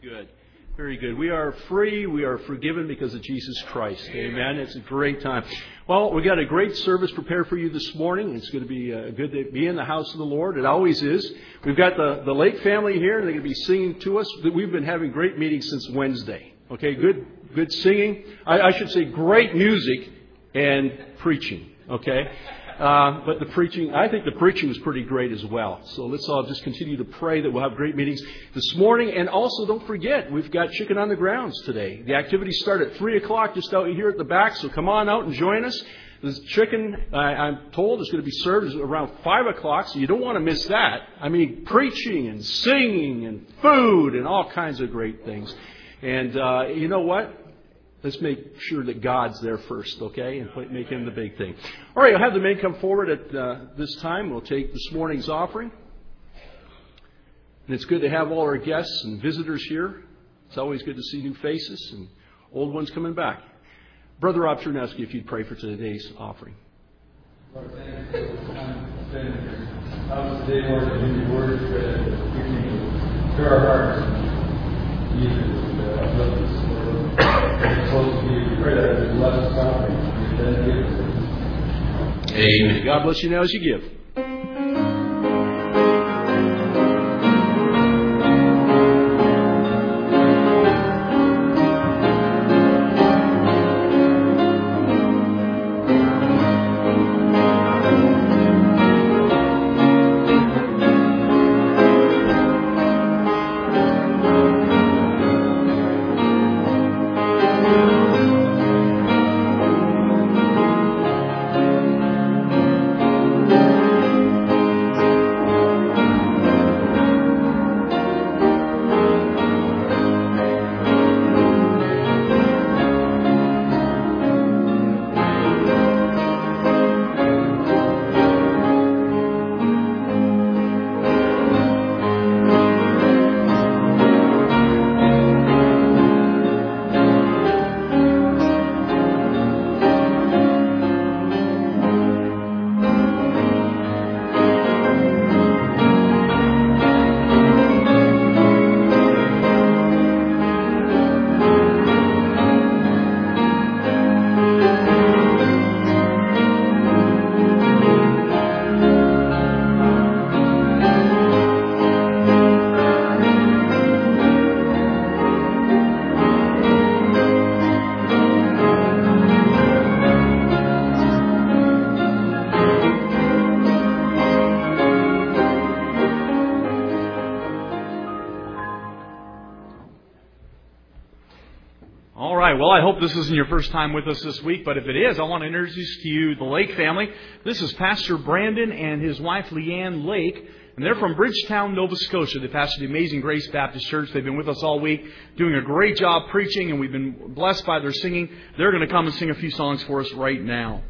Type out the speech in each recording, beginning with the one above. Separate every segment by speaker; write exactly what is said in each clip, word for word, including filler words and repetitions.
Speaker 1: Good. Very good. We are free. We are forgiven because of Jesus Christ. Amen. It's a great time. Well, we got a great service prepared for you this morning. It's going to be uh, good to be in the house of the Lord. It always is. We've got the, the Lake family here, and they're going to be singing to us. We've been having great meetings since Wednesday. Okay, good good singing. I, I should say great music and preaching. Okay. Uh, but the preaching, I think the preaching was pretty great as well. So let's all just continue to pray that we'll have great meetings this morning. And also, don't forget, we've got Chicken on the Grounds today. The activities start at three o'clock just out here at the back. So come on out and join us. The chicken, I, I'm told, is going to be served around five o'clock. So you don't want to miss that. I mean, preaching and singing and food and all kinds of great things. And uh, you know what? Let's make sure that God's there first, okay, and make Him the big thing. All right, I'll have the men come forward at uh, this time. We'll take this morning's offering. And it's good to have all our guests and visitors here. It's always good to see new faces and old ones coming back. Brother Rob Cherneski, if you'd pray for today's offering.
Speaker 2: Lord, thank you for the time to spend here. Help us today, Lord, to do your word, that you can stir our hearts. Use it to uplift us, Lord.
Speaker 1: Amen. God bless you now as you give.
Speaker 3: Well, I hope this isn't your first time with us this week, but if it is, I want to introduce to you the Lake family. This is Pastor Brandon and his wife Leanne Lake, and they're from Bridgetown, Nova Scotia. They pastor the Amazing Grace Baptist Church. They've been with us all week, doing a great job preaching, and we've been blessed by their singing. They're going to come and sing a few songs for us right now.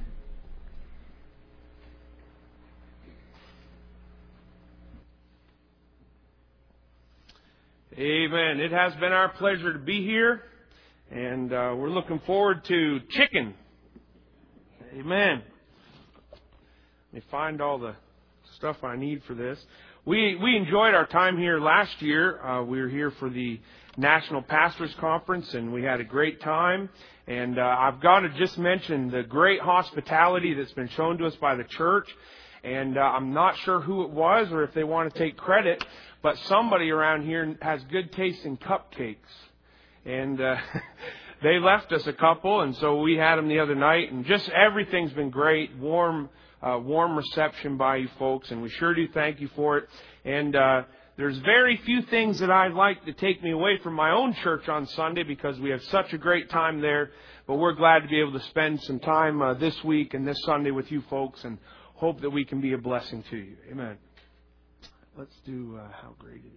Speaker 4: Amen. It has been our pleasure to be here. And uh, we're looking forward to chicken. Amen. Let me find all the stuff I need for this. We we enjoyed our time here last year. Uh, we were here for the National Pastors Conference, and we had a great time. And uh, I've got to just mention the great hospitality that's been shown to us by the church. And uh, I'm not sure who it was or if they want to take credit, but somebody around here has good taste in cupcakes. And uh, they left us a couple, and so we had them the other night. And just everything's been great, warm, uh, warm reception by you folks, and we sure do thank you for it. And uh, there's very few things that I'd like to take me away from my own church on Sunday because we have such a great time there. But we're glad to be able to spend some time uh, this week and this Sunday with you folks, and hope that we can be a blessing to you. Amen. Let's do uh, How Great It Is.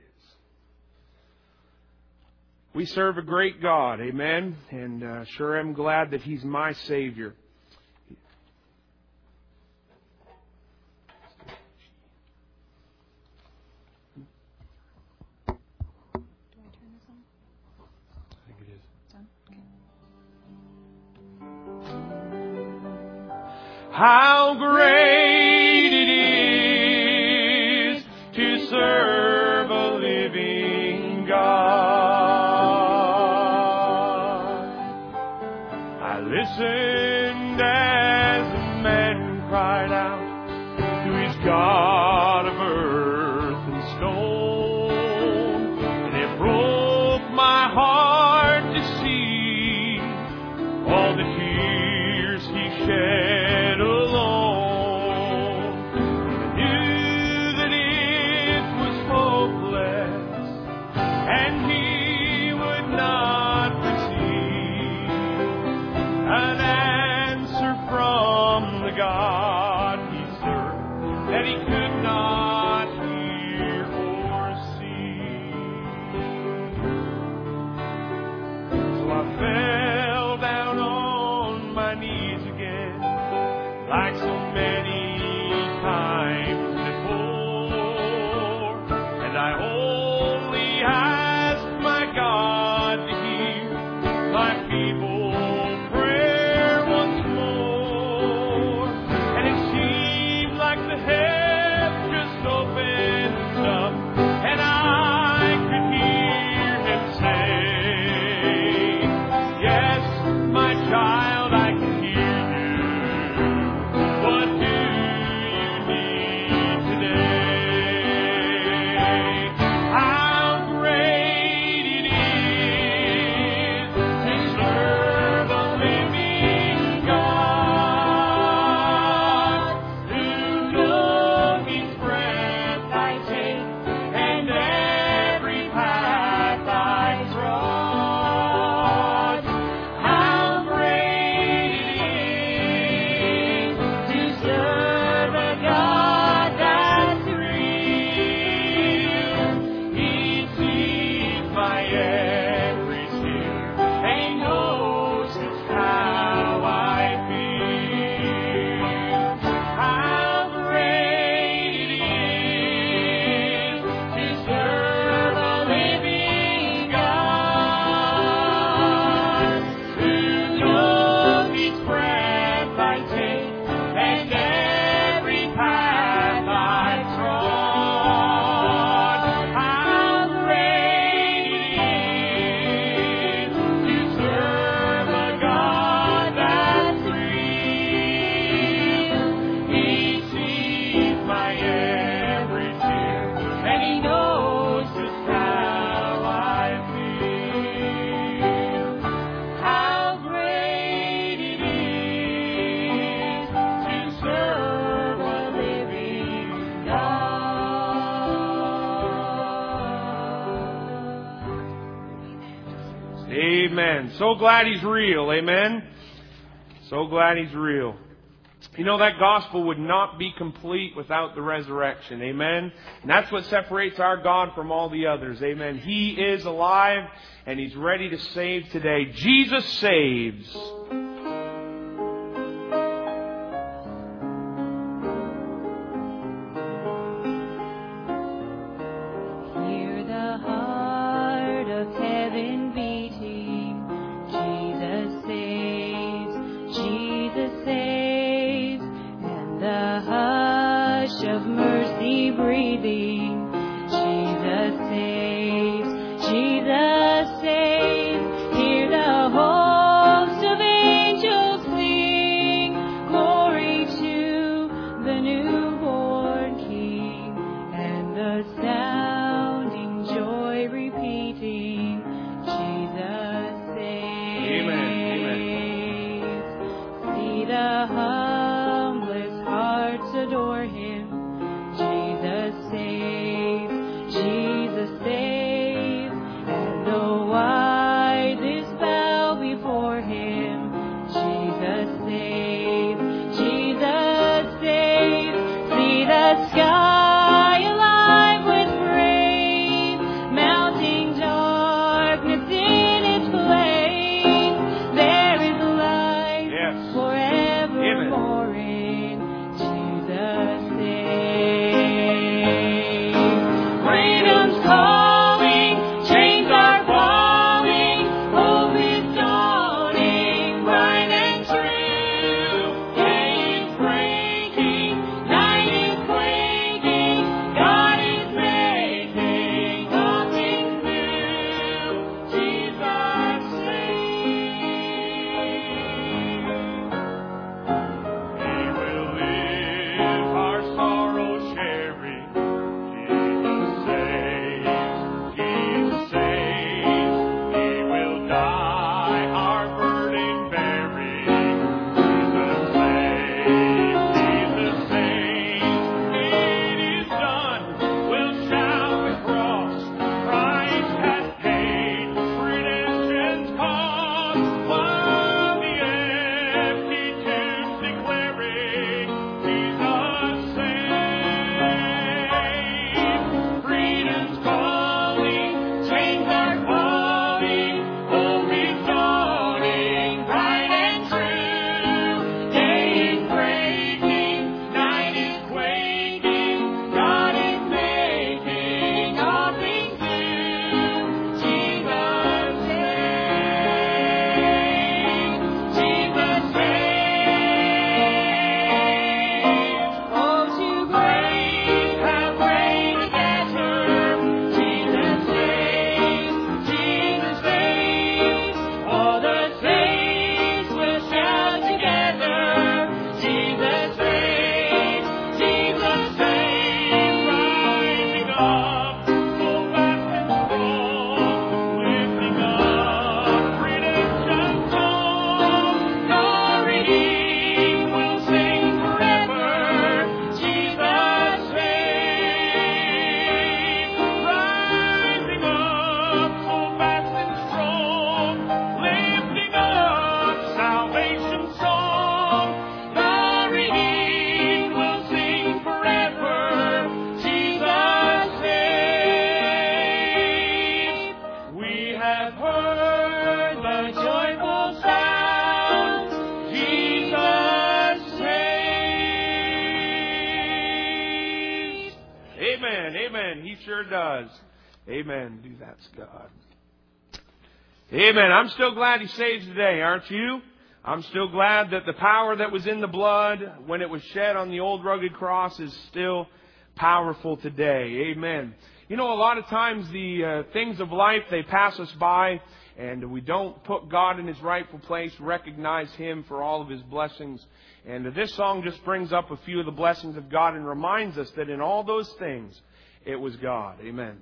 Speaker 4: We serve a great God, amen, and uh, sure am glad that He's my Savior.
Speaker 5: Do I turn this on?
Speaker 4: I think it is.
Speaker 5: It's on? Okay.
Speaker 4: How great it is to serve a living God. listened as the men cried out to his God of earth and stone. And it broke my heart to see all the tears he shed alone. I knew that it was hopeless, and he would not receive an answer from the God he served that he could not hear or see. So I fell down on my knees again, like so many times before, and I only asked my God to hear my feeble prayer once more. And it seemed like the heavens just opened up, and I could hear him say, "Yes, my child, I can hear you. What do you need today?" How great it is to serve a living God, who knows each breath I take and every path I trod. How great it is to serve a God that's real. He sees my every tear and he knows just how I feel. How great it is to serve a living God, who knows each breath I take and every path I trod. How great it is to serve a God that's real. He sees my every tear and he knows just how I feel. How great it is to serve a living God. Amen. So glad he's real. Amen. So glad he's real. You know, that gospel would not be complete without the resurrection. Amen. And that's what separates our God from all the others. Amen. He is alive and he's ready to save today. Jesus saves.
Speaker 5: Hear the heart of heaven beating. Jesus saves, Jesus saves, and the hush of mercy breathing. Jesus saves, Jesus saves. Hear the host of angels sing, glory to the newborn King, and the sounding joy repeating, Jesus saves.
Speaker 4: Amen,
Speaker 5: See the humblest hearts adore him. Jesus saves, Jesus saves, and the wisest bow before him. Jesus saves, Jesus saves. See the sky alive with praise, mounting dark
Speaker 4: have heard the joyful sound, Jesus saves. Amen, amen. He sure does. Amen. Do that, Scott. Amen. I'm still glad He saves today, aren't you? I'm still glad that the power that was in the blood when it was shed on the old rugged cross is still powerful today. Amen. You know, a lot of times the uh, things of life, they pass us by, and we don't put God in His rightful place, recognize Him for all of His blessings. And this song just brings up a few of the blessings of God and reminds us that in all those things, it was God. Amen.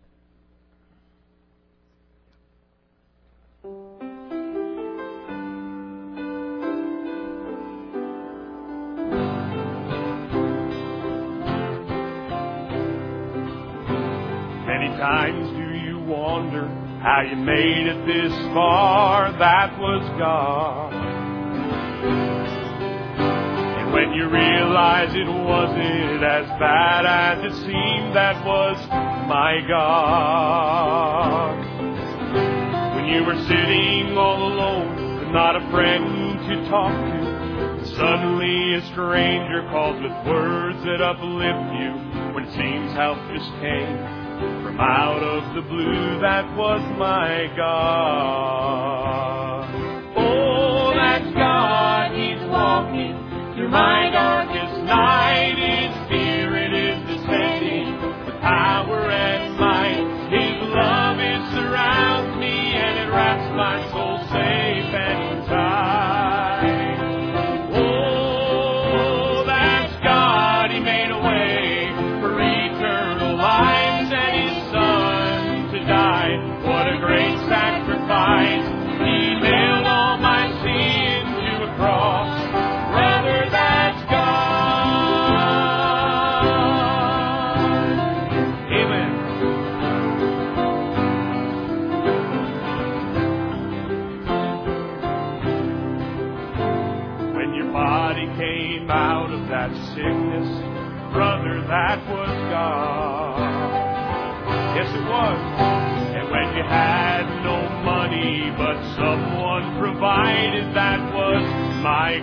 Speaker 4: Many times do you wonder how you made it this far? That was God. And when you realize it wasn't as bad as it seemed, that was my God. When you were sitting all alone with not a friend to talk to, suddenly a stranger calls with words that uplift you. When it seems help just came from out of the blue, that was my God. Oh, that's God. He's walking through my darkest night. His Spirit is descending with power and might. His love is surrounds me and it wraps my soul safe and tight. Oh, that's God. He made a way for eternal life. What a great sacrifice. He nailed all my sin to a cross. Brother, that's God. Amen. When your body came out of that sickness, brother, that was God. Yes, it was. When you had no money, but someone provided, that was my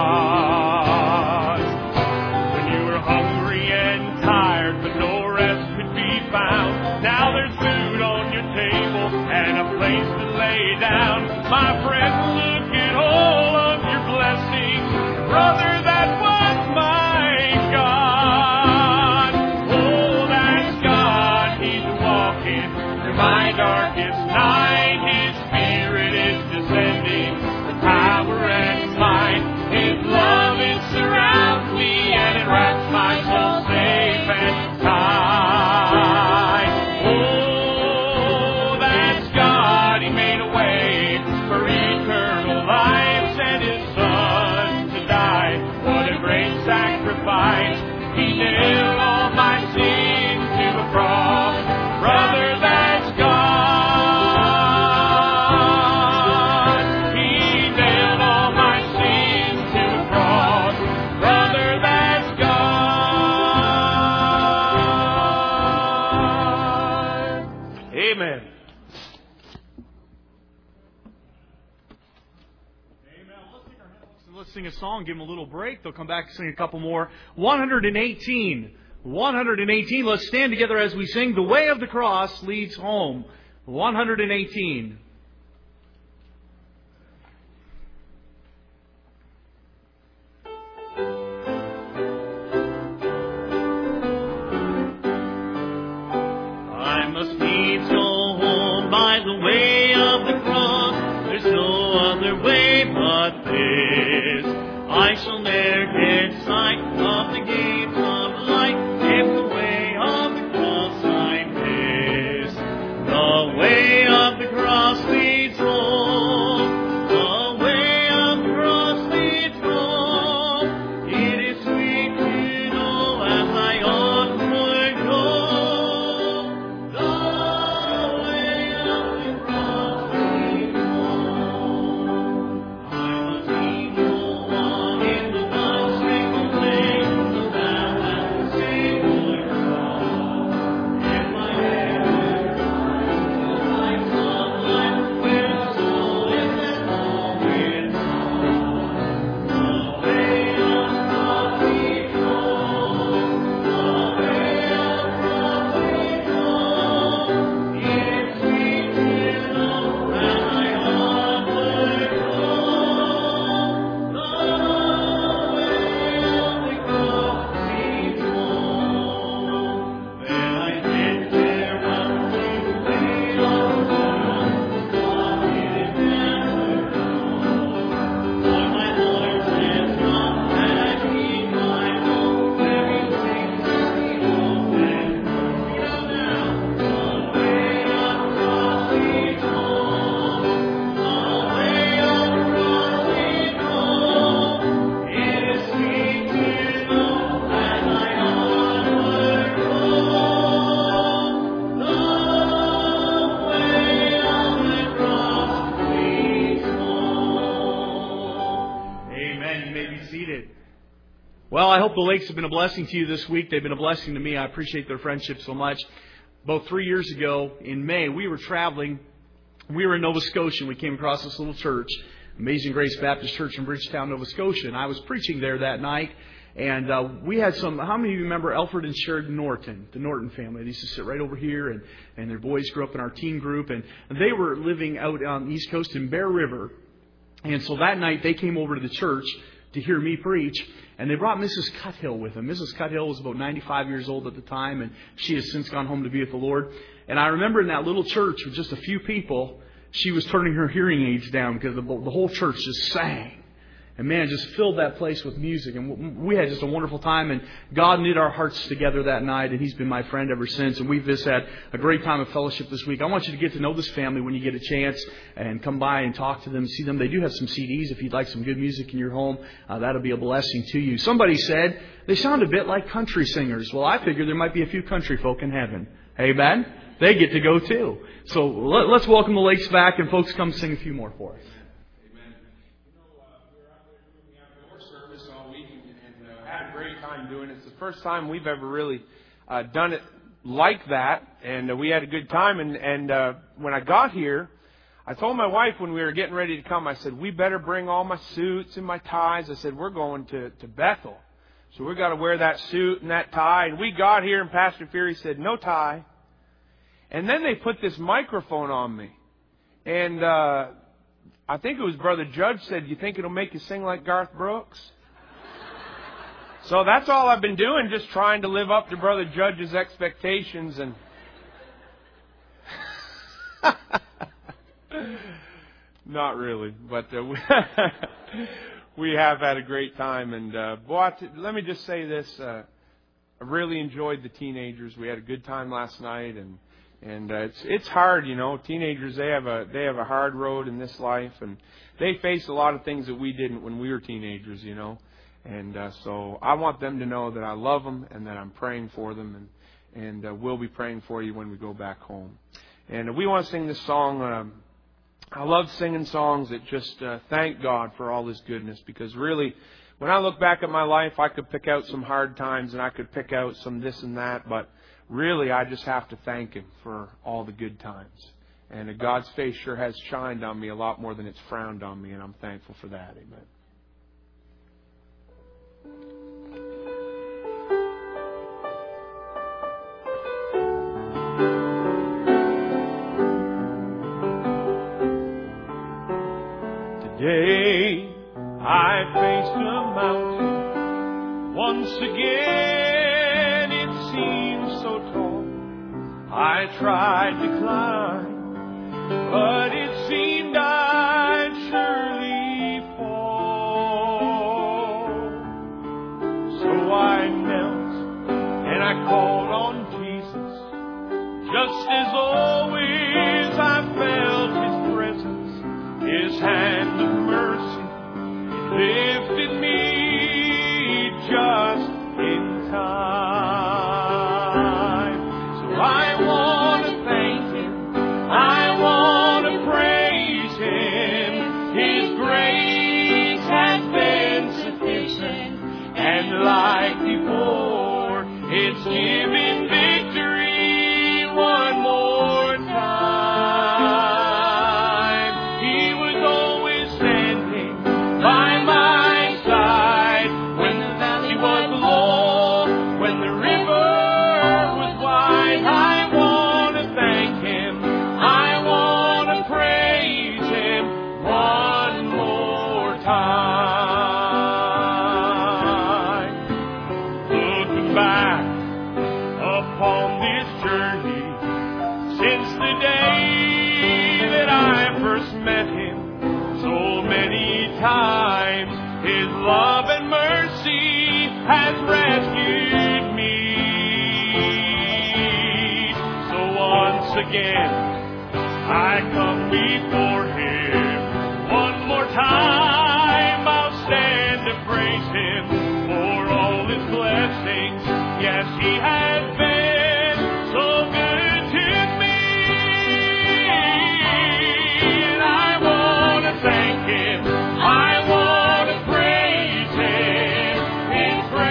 Speaker 4: God. When you were hungry and tired, but no rest could be found, now there's food on your table and a place to lay down. My friend, look at all of your blessings. Brother, that was my God. Oh, that's God. He's walking my darkest night. His Spirit is descending with power and might. His love it surrounds me and it wraps my soul safe and tight. Oh, that's God. He made a way for eternal life, sent His Son to die. What a great sacrifice. He nailed all my sin to a cross. Brother, that's God. He nailed all my sin to a cross. Brother, that's God. Amen.
Speaker 3: Let's sing a song, give them a little break. They'll come back and sing a couple more. one hundred eighteen. one hundred eighteen. Let's stand together as we sing The Way of the Cross Leads Home. one hundred eighteen.
Speaker 6: I must needs go home by the way of the cross. There's no other way but this. I shall ne'er get sight of the gates of light if the way of the cross I miss. The way of the cross leads home. The way of the cross leads home. It is sweet to know as I onward go. The way of the cross leads home. I must needs go on in the
Speaker 3: Well, I hope the Lakes have been a blessing to you this week. They've been a blessing to me. I appreciate their friendship so much. About three years ago in May, we were traveling. We were in Nova Scotia, and we came across this little church, Amazing Grace Baptist Church in Bridgetown, Nova Scotia. And I was preaching there that night. And uh, we had some, how many of you remember Alfred and Sheridan Norton, the Norton family? They used to sit right over here, and, and their boys grew up in our teen group. And, and they were living out on the East Coast in Bear River. And so that night, they came over to the church to hear me preach. And they brought Missus Cuthill with them. Missus Cuthill was about ninety-five years old at the time, and she has since gone home to be with the Lord. And I remember in that little church with just a few people, she was turning her hearing aids down because the, the whole church just sang. And man, just filled that place with music. And we had just a wonderful time. And God knit our hearts together that night. And He's been my friend ever since. And we've just had a great time of fellowship this week. I want you to get to know this family when you get a chance. And come by and talk to them, see them. They do have some C Ds. If you'd like some good music in your home, uh, that'll be a blessing to you. Somebody said they sound a bit like country singers. Well, I figure there might be a few country folk in heaven. Amen? They get to go too. So let, let's welcome the Lakes back. And folks, come sing a few more for us.
Speaker 4: Doing it. It's the first time we've ever really uh, done it like that, and uh, we had a good time. And, and uh, when I got here, I told my wife when we were getting ready to come, I said, we better bring all my suits and my ties. I said, we're going to, to Bethel, so we got to wear that suit and that tie. And we got here, and Pastor Fury said, no tie. And then they put this microphone on me, and uh, I think it was Brother Judge said, you think it'll make you sing like Garth Brooks? So that's all I've been doing, just trying to live up to Brother Judge's expectations. And not really, but uh, we, we have had a great time. And uh, boy, let me just say this: uh, I really enjoyed the teenagers. We had a good time last night, and and uh, it's it's hard, you know. Teenagers, they have a they have a hard road in this life, and they face a lot of things that we didn't when we were teenagers, you know. And uh, so I want them to know that I love them and that I'm praying for them, and and uh, we'll be praying for you when we go back home. And uh, we want to sing this song. Um, I love singing songs that just uh, thank God for all His goodness, because really, when I look back at my life, I could pick out some hard times and I could pick out some this and that, but really I just have to thank Him for all the good times. And uh, God's face sure has shined on me a lot more than it's frowned on me, and I'm thankful for that. Amen.
Speaker 6: Today I faced a mountain. Once again it seemed so tall. I tried to climb, but it seemed I'd surely fall. So I knelt and I called on Jesus. Just as always I felt His presence. His hand of mercy lifted me just in time. So I want to thank Him. I want to praise Him. His grace has been sufficient, and like before, it's given victory one more time. Times His love and mercy has rescued me. So once again I come before Him. One more time I'll stand to praise Him for all His blessings. Yes, He has been so good to me, and I want to thank Him. I want to praise Him. His grace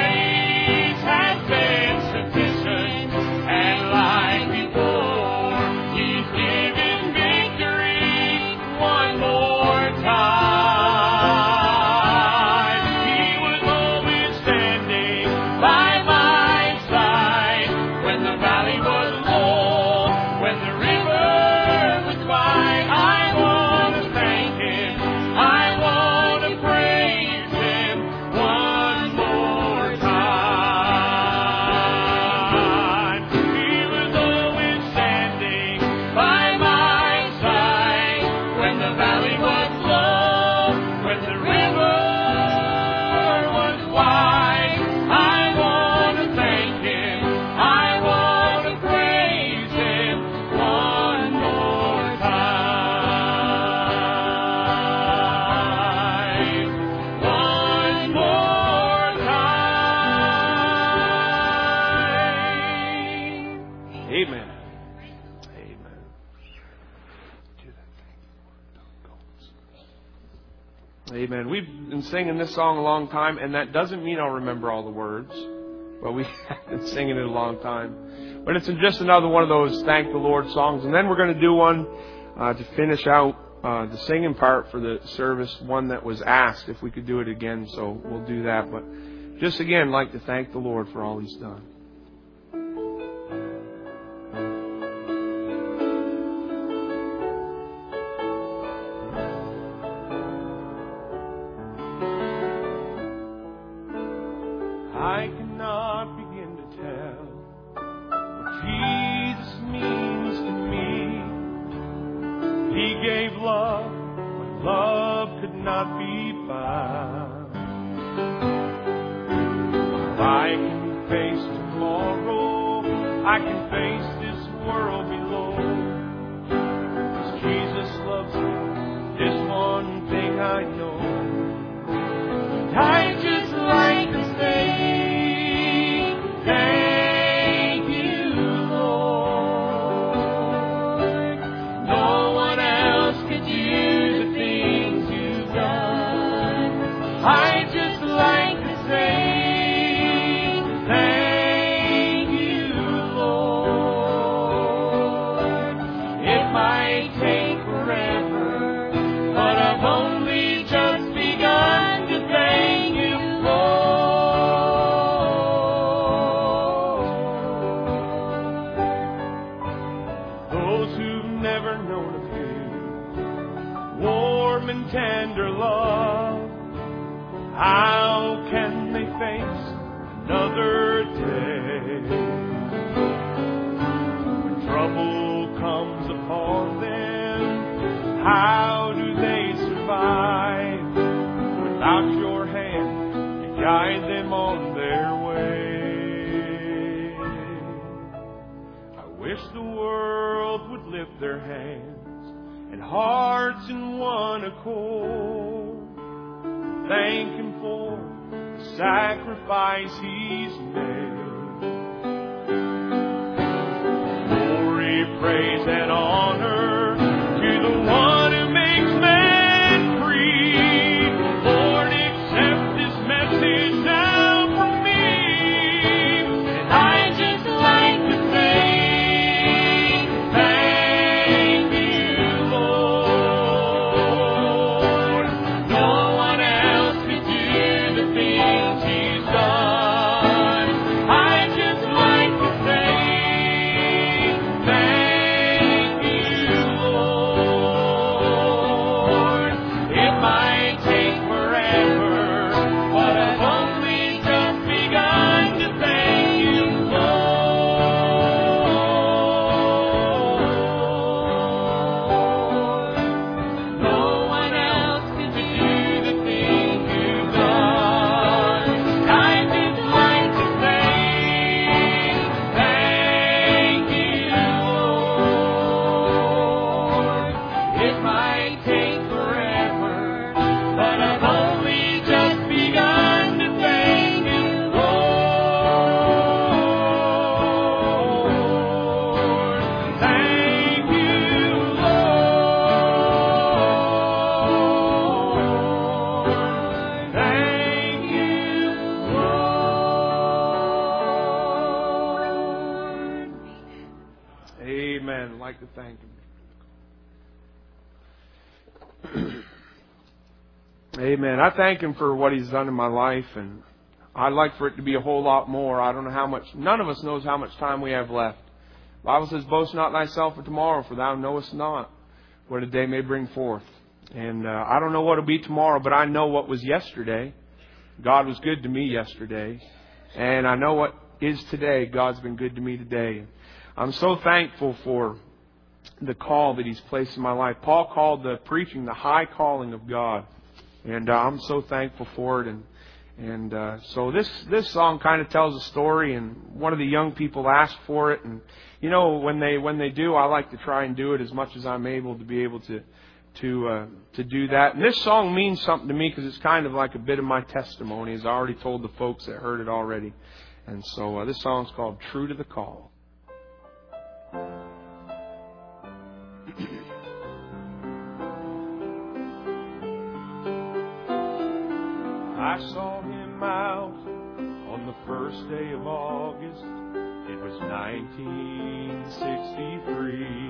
Speaker 4: Amen. We've been singing this song a long time, and that doesn't mean I'll remember all the words, but we have been singing it a long time. But it's just another one of those Thank the Lord songs. And then we're going to do one uh, to finish out uh, the singing part for the service, one that was asked if we could do it again, so we'll do that. But just again, like to thank the Lord for all He's done.
Speaker 7: I cannot begin to tell what Jesus means to me. He gave love when love could not be found. I can face tomorrow, I can face this world below. 'Cause Jesus loves me, this one thing I know. And I just like to say, thank you, Lord. No one else could do the things you've done. I just like to say, thank you, Lord. It might take forever, but I've only just begun to thank you, and tender love. How can they face another day? When trouble comes upon them, how do they survive? Without your hand to guide them on their way. I wish the world would lift their hands and hearts in one accord. Thank Him for the sacrifice He's made. Glory, praise, and honor to the one who makes men free. Lord, accept this message now from me. And I just like to say, Amen. I thank Him for what He's done in my life, and I'd like for it to be a whole lot more. I don't know how much, none of us knows how much time we have left. The Bible says, boast not thyself for tomorrow, for thou knowest not what a day may bring forth. And uh, I don't know what will be tomorrow, but I know what was yesterday. God was good to me yesterday. And I know what is today. God's been good to me today. I'm so thankful for the call that He's placed in my life. Paul called the preaching the high calling of God. And uh, I'm so thankful for it. And and uh, so this this song kind of tells a story. And one of the young people asked for it. And you know, when they when they do, I like to try and do it as much as I'm able to be able to to uh, to do that. And this song means something to me because it's kind of like a bit of my testimony, as I already told the folks that heard it already. And so uh, this song's called "True to the Call." I saw him out on the first day of August. It was nineteen sixty-three.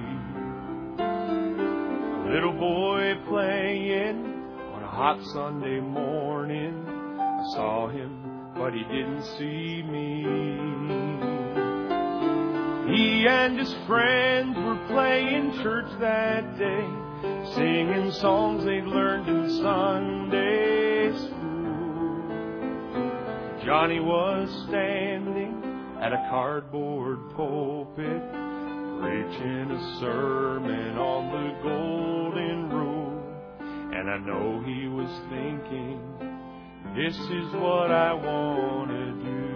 Speaker 7: A little boy playing on a hot Sunday morning. I saw him, but he didn't see me. He and his friends were playing church that day, singing songs they'd learned in Sunday school. Johnny was standing at a cardboard pulpit, preaching a sermon on the golden rule. And I know he was thinking, this is what I want to do.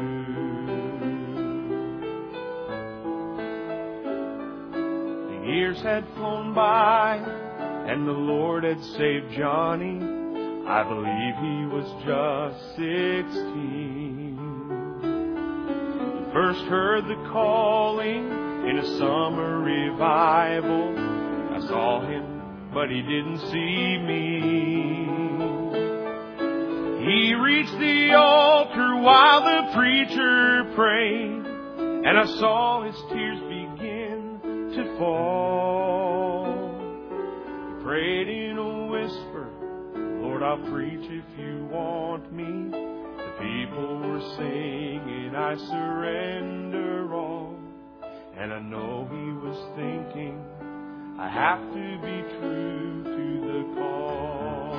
Speaker 7: The years had flown by, and the Lord had saved Johnny. I believe he was just sixteen. He first heard the calling in a summer revival. I saw him, but he didn't see me. He reached the altar while the preacher prayed, and I saw his tears begin to fall. He prayed in a whisper, Lord, I'll preach if you want me. The people were singing, I surrender all. And I know he was thinking, I have to be true to the call.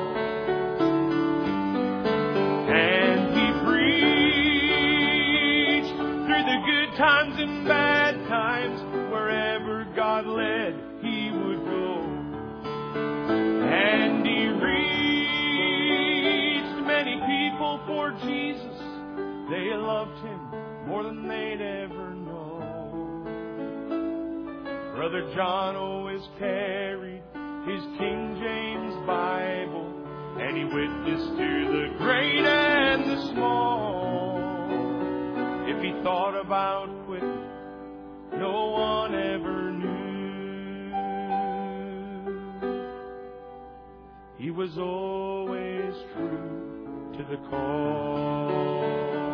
Speaker 7: And he preached through the good times and bad times. Wherever God led, he would go. And he reached many people for Jesus. They loved him more than they'd ever known. Brother John always carried his King James Bible, and he witnessed to the great and the small. If he thought about quitting, no one ever knew. He was always true to the call.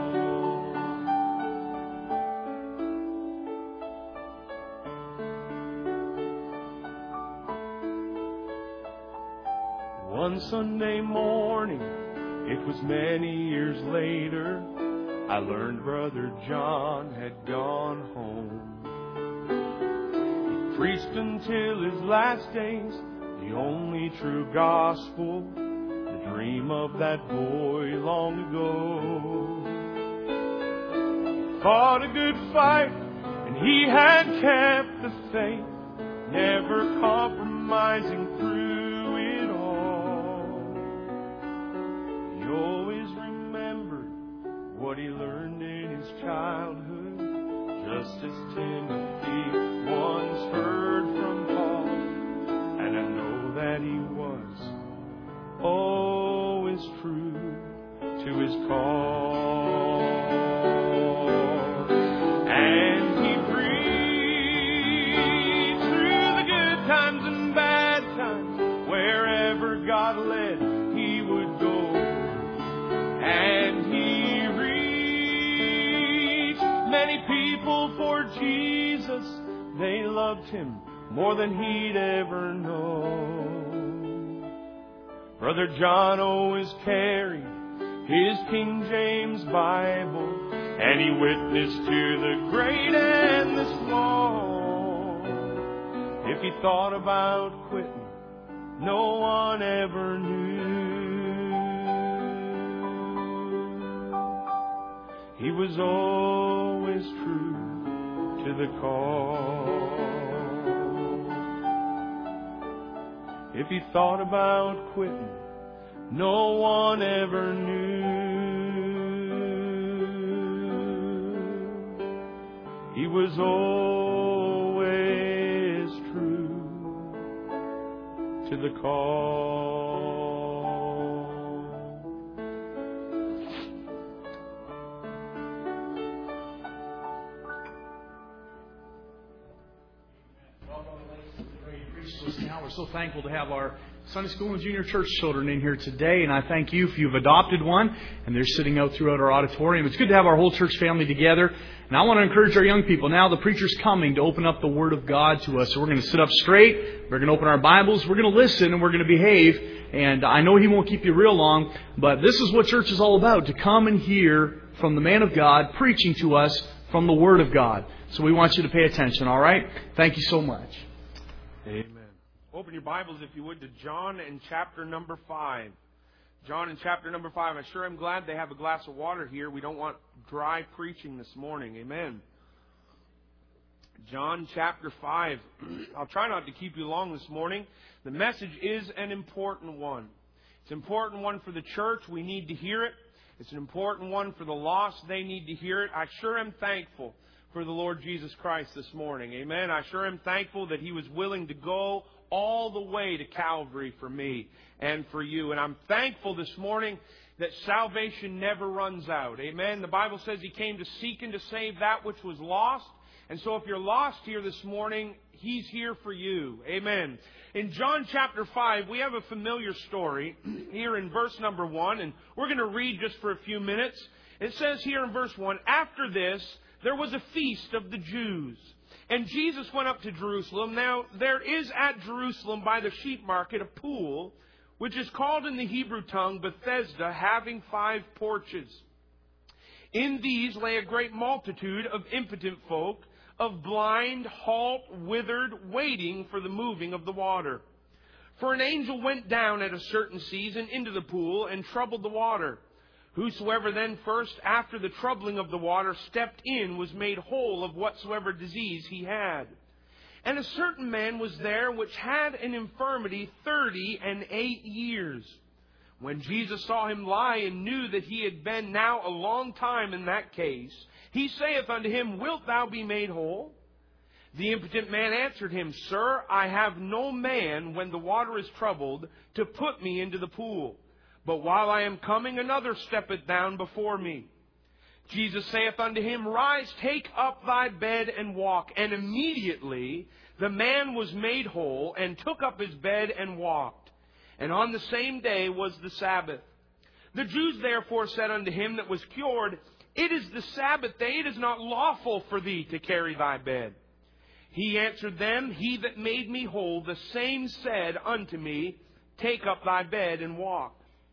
Speaker 7: One Sunday morning, it was many years later, I learned Brother John had gone home. He preached until his last days the only true gospel, the dream of that boy long ago. He fought a good fight, and he had kept the faith, never compromising through it all. He always remembered what he learned in his childhood, just as Timothy once heard from Paul. And I know that he was always true to his call. And he preached through the good times and bad times. Wherever God led, he would go. And he reached many people for Jesus. They loved him more than he'd ever known. Brother John always carried his King James Bible, and he witnessed to the great and the small. If he thought about quitting, no one ever knew. He was always true to the call. If he thought about quitting, no one ever knew. He was always true to the call.
Speaker 3: Now we're We're so thankful to have our Sunday school and junior church children in here today, and I thank you if you've adopted one, and they're sitting out throughout our auditorium. It's good to have our whole church family together, and I want to encourage our young people. Now the preacher's coming to open up the Word of God to us, so we're going to sit up straight, we're going to open our Bibles, we're going to listen, and we're going to behave, and I know he won't keep you real long, but this is what church is all about, to come and hear from the man of God preaching to us from the Word of God. So we want you to pay attention, all right? Thank you so much.
Speaker 7: Amen. Open your Bibles, if you would, to John and chapter number five. John and chapter number five. I sure am glad they have a glass of water here. We don't want dry preaching this morning. Amen. John chapter five. I'll try not to keep you long this morning. The message is an important one. It's an important one for the church. We need to hear it. It's an important one for the lost. They need to hear it. I sure am thankful for the Lord Jesus Christ this morning. Amen. I sure am thankful that He was willing to go all the way to Calvary for me and for you. And I'm thankful this morning that salvation never runs out. Amen. The Bible says He came to seek and to save that which was lost. And so if you're lost here this morning, He's here for you. Amen. In John chapter five, we have a familiar story here in verse number one. And we're going to read just for a few minutes. It says here in verse one, "After this, there was a feast of the Jews. And Jesus went up to Jerusalem. Now, there is at Jerusalem by the sheep market a pool, which is called in the Hebrew tongue Bethesda, having five porches. In these lay a great multitude of impotent folk, of blind, halt, withered, waiting for the moving of the water. For an angel went down at a certain season into the pool and troubled the water. Whosoever then first, after the troubling of the water, stepped in was made whole of whatsoever disease he had. And a certain man was there which had an infirmity thirty and eight years. When Jesus saw him lie and knew that he had been now a long time in that case, he saith unto him, Wilt thou be made whole? The impotent man answered him, Sir, I have no man, when the water is troubled, to put me into the pool. But while I am coming, another steppeth down before me. Jesus saith unto him, Rise, take up thy bed and walk. And immediately the man was made whole, and took up his bed and walked. And on the same day was the Sabbath. The Jews therefore said unto him that was cured, It is the Sabbath day, it is not lawful for thee to carry thy bed. He answered them, He that made me whole, the same said unto me, Take up thy bed and walk.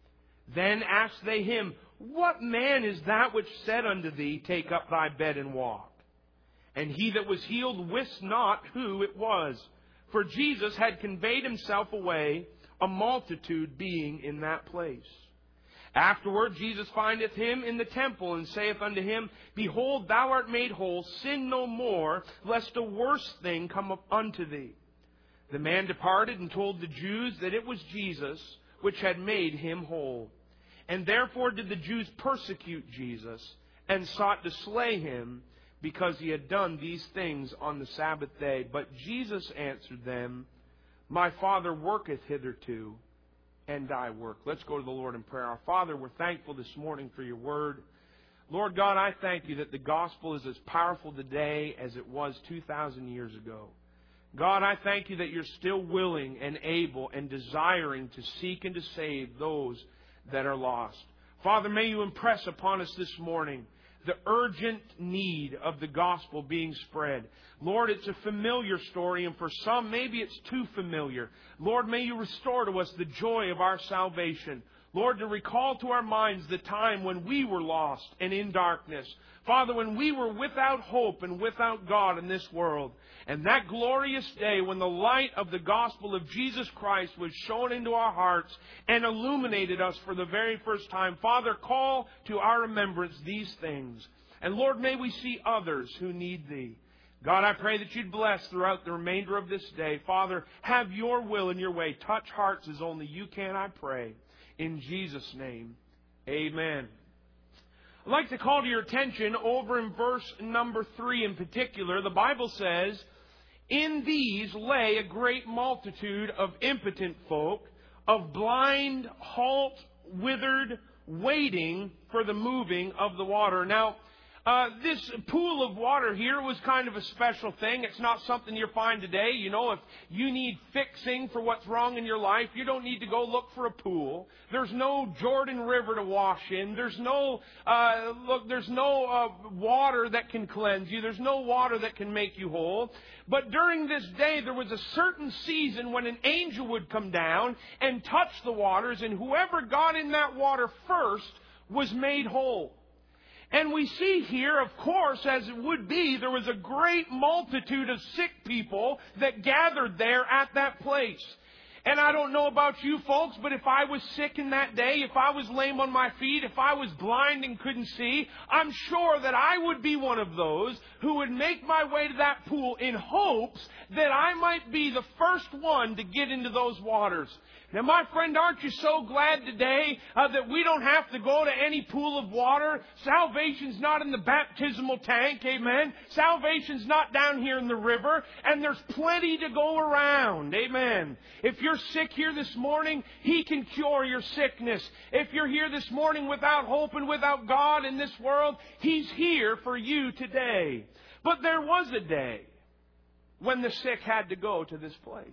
Speaker 7: Then asked they him, What man is that which said unto thee, Take up thy bed and walk? And he that was healed wist not who it was, for Jesus had conveyed himself away, a multitude being in that place. Afterward Jesus findeth him in the temple, and saith unto him, Behold, thou art made whole, sin no more, lest a worse thing come up unto thee. The man departed and told the Jews that it was Jesus which had made him whole. And therefore did the Jews persecute Jesus, and sought to slay him, because he had done these things on the Sabbath day. But Jesus answered them, My Father worketh hitherto, and I work. Let's go to the Lord in prayer. Our Father, we're thankful this morning for your word. Lord God, I thank you that the gospel is as powerful today as it was two thousand years ago. God, I thank you that you're still willing and able and desiring to seek and to save those that are lost. Father, may you impress upon us this morning the urgent need of the gospel being spread. Lord, it's a familiar story, and for some, maybe it's too familiar. Lord, may you restore to us the joy of our salvation. Lord, to recall to our minds the time when we were lost and in darkness. Father, when we were without hope and without God in this world. And that glorious day when the light of the gospel of Jesus Christ was shone into our hearts and illuminated us for the very first time. Father, call to our remembrance these things. And Lord, may we see others who need Thee. God, I pray that You'd bless throughout the remainder of this day. Father, have Your will and Your way. Touch hearts as only You can, I pray. In Jesus' name, amen. I'd like to call to your attention over in verse number three in particular. The Bible says, In these lay a great multitude of impotent folk, of blind, halt, withered, waiting for the moving of the water. Now,
Speaker 4: Uh, this pool of water here was kind of a special thing. It's not something you'll find today. You know, if you need fixing for what's wrong in your life, you don't need to go look for a pool. There's no Jordan River to wash in. There's no, uh, look, there's no uh, water that can cleanse you. There's no water that can make you whole. But during this day, there was a certain season when an angel would come down and touch the waters, and whoever got in that water first was made whole. And we see here, of course, as it would be, there was a great multitude of sick people that gathered there at that place. And I don't know about you folks, but if I was sick in that day, if I was lame on my feet, if I was blind and couldn't see, I'm sure that I would be one of those who would make my way to that pool in hopes that I might be the first one to get into those waters. Now, my friend, aren't you so glad today uh, that we don't have to go to any pool of water? Salvation's not in the baptismal tank, amen? Salvation's not down here in the river, and there's plenty to go around, amen? If you're sick here this morning, He can cure your sickness. If you're here this morning without hope and without God in this world, He's here for you today. But there was a day when the sick had to go to this place.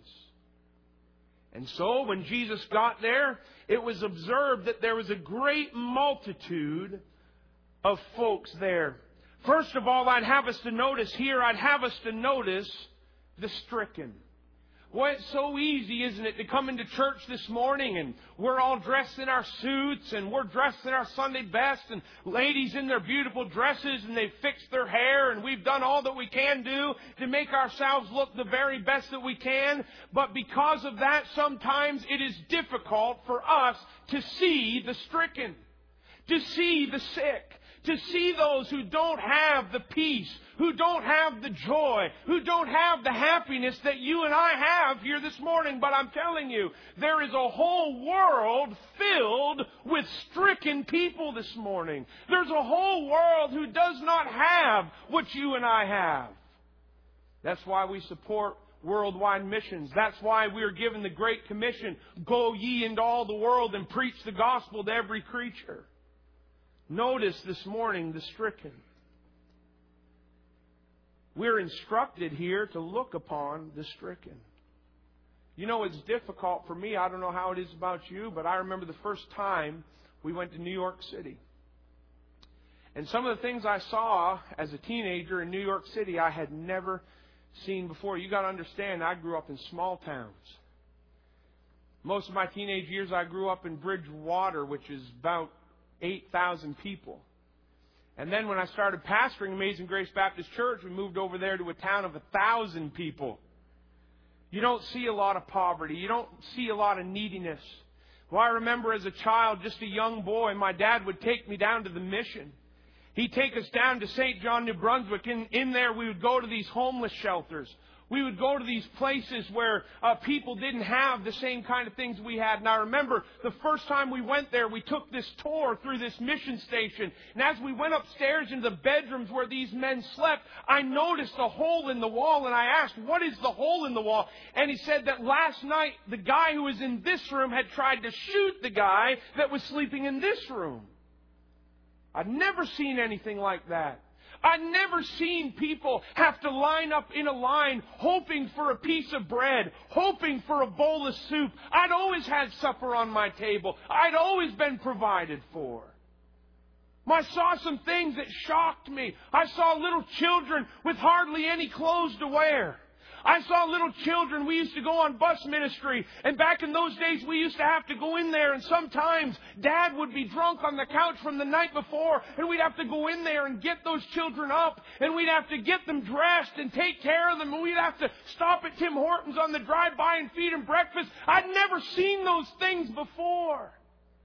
Speaker 4: And so when Jesus got there, it was observed that there was a great multitude of folks there. First of all, I'd have us to notice here, I'd have us to notice the stricken. Well, it's so easy, isn't it, to come into church this morning and we're all dressed in our suits and we're dressed in our Sunday best and ladies in their beautiful dresses and they've fixed their hair and we've done all that we can do to make ourselves look the very best that we can. But because of that, sometimes it is difficult for us to see the stricken, to see the sick, to see those who don't have the peace, who don't have the joy, who don't have the happiness that you and I have here this morning. But I'm telling you, there is a whole world filled with stricken people this morning. There's a whole world who does not have what you and I have. That's why we support worldwide missions. That's why we are given the Great Commission, go ye into all the world and preach the gospel to every creature. Notice this morning the stricken. We're instructed here to look upon the stricken. You know, it's difficult for me. I don't know how it is about you, but I remember the first time we went to New York City. And some of the things I saw as a teenager in New York City I had never seen before. You got to understand, I grew up in small towns. Most of my teenage years I grew up in Bridgewater, which is about eight thousand people. And then when I started pastoring Amazing Grace Baptist Church, we moved over there to a town of one thousand people. You don't see a lot of poverty. You don't see a lot of neediness. Well, I remember as a child, just a young boy, my dad would take me down to the mission. He'd take us down to Saint John, New Brunswick. In, in there, we would go to these homeless shelters. We would go to these places where uh, people didn't have the same kind of things we had. And I remember the first time we went there, we took this tour through this mission station. And as we went upstairs into the bedrooms where these men slept, I noticed a hole in the wall. And I asked, what is the hole in the wall? And he said that last night, the guy who was in this room had tried to shoot the guy that was sleeping in this room. I'd never seen anything like that. I'd never seen people have to line up in a line hoping for a piece of bread, hoping for a bowl of soup. I'd always had supper on my table. I'd always been provided for. I saw some things that shocked me. I saw little children with hardly any clothes to wear. I saw little children. We used to go on bus ministry. And back in those days, we used to have to go in there. And sometimes Dad would be drunk on the couch from the night before. And we'd have to go in there and get those children up. And we'd have to get them dressed and take care of them. And we'd have to stop at Tim Hortons on the drive-by and feed them breakfast. I'd never seen those things before.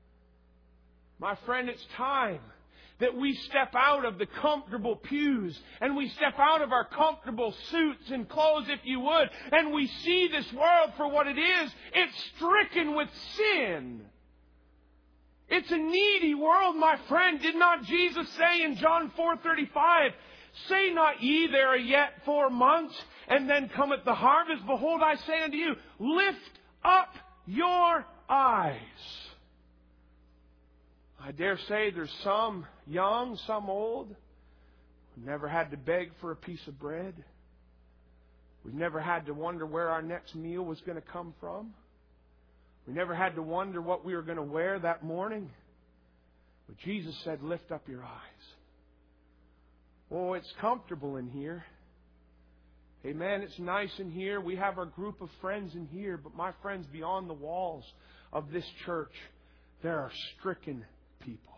Speaker 4: My friend, it's time that we step out of the comfortable pews and we step out of our comfortable suits and clothes, if you would, and we see this world for what it is. It's stricken with sin. It's a needy world, my friend. Did not Jesus say in John four thirty-five, say not ye there are yet four months, and then cometh the harvest? Behold, I say unto you, lift up your eyes. I dare say there's some young, some old,
Speaker 7: We've never had to beg for a piece of bread. We've never had to wonder where our next meal was going to come from. We never had to wonder what we were going to wear that morning. But Jesus said, lift up your eyes. Oh, it's comfortable in here. Amen. It's nice in here. We have our group of friends in here. But my friends, beyond the walls of this church, there are stricken people.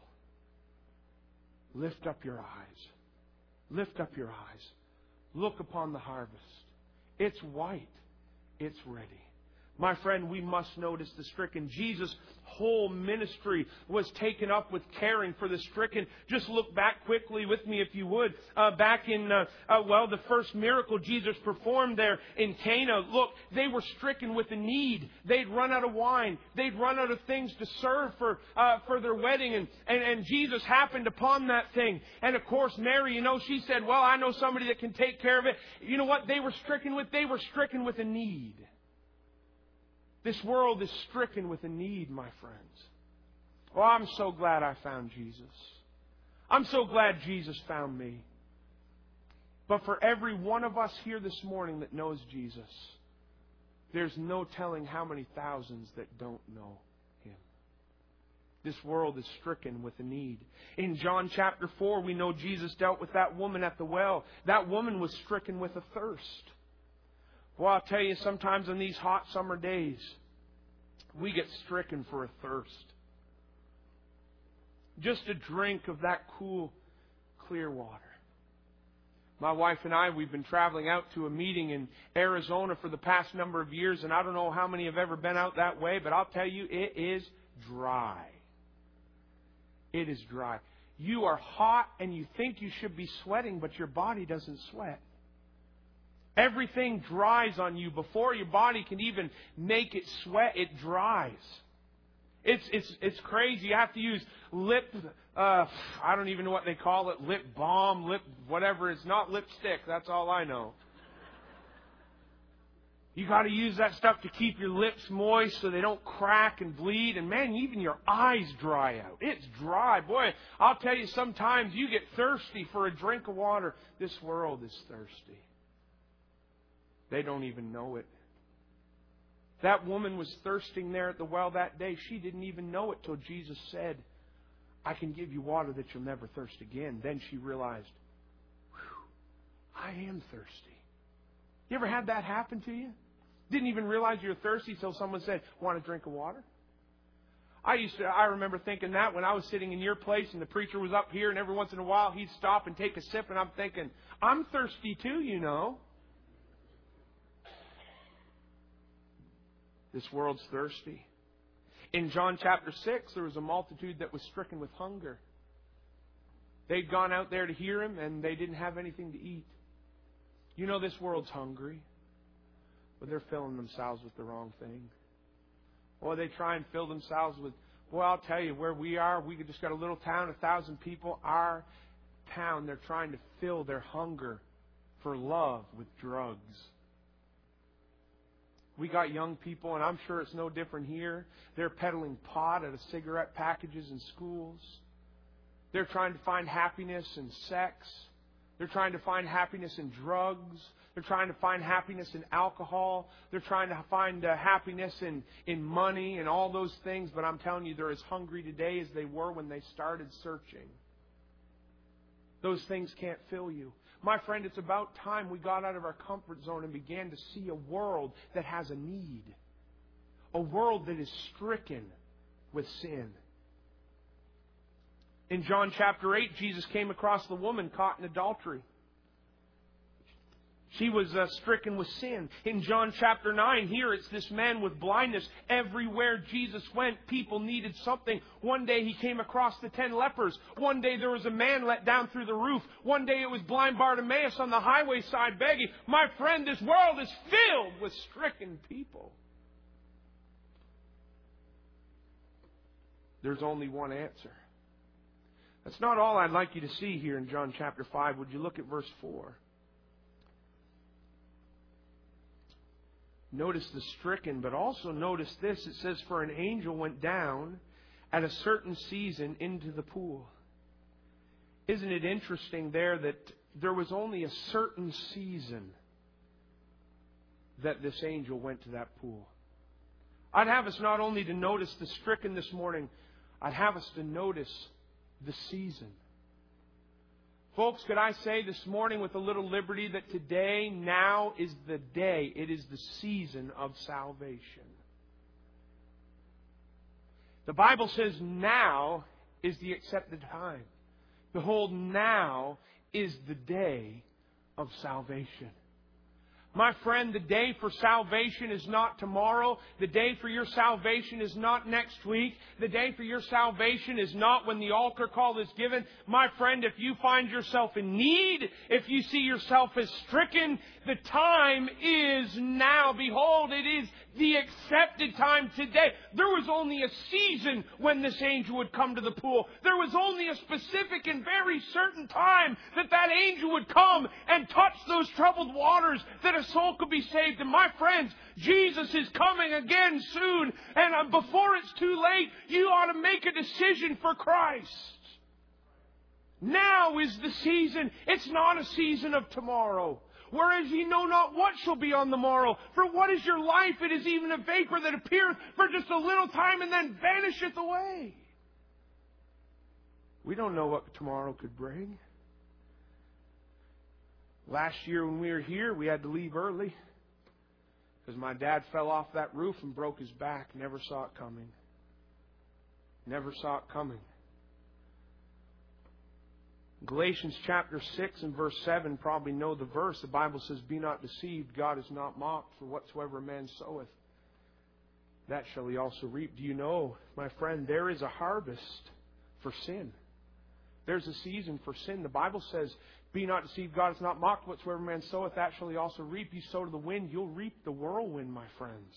Speaker 7: Lift up your eyes. Lift up your eyes. Look upon the harvest. It's white. It's ready. My friend, we must notice the stricken. Jesus' whole ministry was taken up with caring for the stricken. Just look back quickly with me, if you would. Uh, back in, uh, uh, well, the first miracle Jesus performed there in Cana. Look, they were stricken with a need. They'd run out of wine. They'd run out of things to serve for uh, for their wedding. And, and, and Jesus happened upon that thing. And of course, Mary, you know, she said, well, I know somebody that can take care of it. You know what they were stricken with? They were stricken with a need. This world is stricken with a need, my friends. Oh, I'm so glad I found Jesus. I'm so glad Jesus found me. But for every one of us here this morning that knows Jesus, there's no telling how many thousands that don't know Him. This world is stricken with a need. In John chapter four, we know Jesus dealt with that woman at the well. That woman was stricken with a thirst. Well, I'll tell you, sometimes on these hot summer days, we get stricken for a thirst. Just a drink of that cool, clear water. My wife and I, we've been traveling out to a meeting in Arizona for the past number of years, and I don't know how many have ever been out that way, but I'll tell you, it is dry. It is dry. You are hot and you think you should be sweating, but your body doesn't sweat. Everything dries on you before your body can even make it sweat. It dries. It's it's it's crazy. You have to use lip. Uh, I don't even know what they call it. Lip balm, lip whatever. It's not lipstick. That's all I know. You got to use that stuff to keep your lips moist so they don't crack and bleed. And man, even your eyes dry out. It's dry, boy. I'll tell you, sometimes you get thirsty for a drink of water. This world is thirsty. They don't even know it. That woman was thirsting there at the well that day. She didn't even know it till Jesus said, I can give you water that you'll never thirst again. Then she realized, I am thirsty. You ever had that happen to you? Didn't even realize you were thirsty till someone said, want a drink of water? I used to, I remember thinking that when I was sitting in your place and the preacher was up here, and every once in a while he'd stop and take a sip, and I'm thinking, I'm thirsty too, you know. This world's thirsty. In John chapter six, there was a multitude that was stricken with hunger. They'd gone out there to hear Him, and they didn't have anything to eat. You know this world's hungry, but they're filling themselves with the wrong thing. Or they try and fill themselves with, well, I'll tell you, where we are, we just got a little town, a thousand people. Our town, they're trying to fill their hunger for love with drugs. We got young people, and I'm sure it's no different here. They're peddling pot out of cigarette packages in schools. They're trying to find happiness in sex. They're trying to find happiness in drugs. They're trying to find happiness in alcohol. They're trying to find uh, happiness in, in money and all those things. But I'm telling you, they're as hungry today as they were when they started searching. Those things can't fill you. My friend, it's about time we got out of our comfort zone and began to see a world that has a need. A world that is stricken with sin. In John chapter eight, Jesus came across the woman caught in adultery. She was uh, stricken with sin. In John chapter nine, here it's this man with blindness. Everywhere Jesus went, people needed something. One day he came across the ten lepers. One day there was a man let down through the roof. One day it was blind Bartimaeus on the highway side begging. My friend, this world is filled with stricken people. There's only one answer. That's not all I'd like you to see here in John chapter five. Would you look at verse four? Notice the stricken, but also notice this. It says, for an angel went down at a certain season into the pool. Isn't it interesting there that there was only a certain season that this angel went to that pool. I'd have us not only to notice the stricken this morning, I'd have us to notice the season. Folks, could I say this morning with a little liberty that today, now is the day. It is the season of salvation. The Bible says now is the accepted time. Behold, now is the day of salvation. My friend, the day for salvation is not tomorrow. The day for your salvation is not next week. The day for your salvation is not when the altar call is given. My friend, if you find yourself in need, if you see yourself as stricken, the time is now. Behold, it is the accepted time today. There was only a season when this angel would come to the pool. There was only a specific and very certain time that that angel would come and touch those troubled waters, that a soul could be saved. And my friends, Jesus is coming again soon. And before it's too late, you ought to make a decision for Christ. Now is the season. It's not a season of tomorrow. Whereas ye know not what shall be on the morrow. For what is your life? It is even a vapor that appeareth for just a little time and then vanisheth away. We don't know what tomorrow could bring. Last year when we were here, we had to leave early because my dad fell off that roof and broke his back. Never saw it coming. Never saw it coming. Galatians chapter six and verse seven, probably know the verse. The Bible says, be not deceived, God is not mocked, for whatsoever a man soweth, that shall he also reap. Do you know, my friend, there is a harvest for sin. There's a season for sin. The Bible says, be not deceived, God is not mocked, whatsoever a man soweth, that shall he also reap. You sow to the wind, you'll reap the whirlwind, my friends.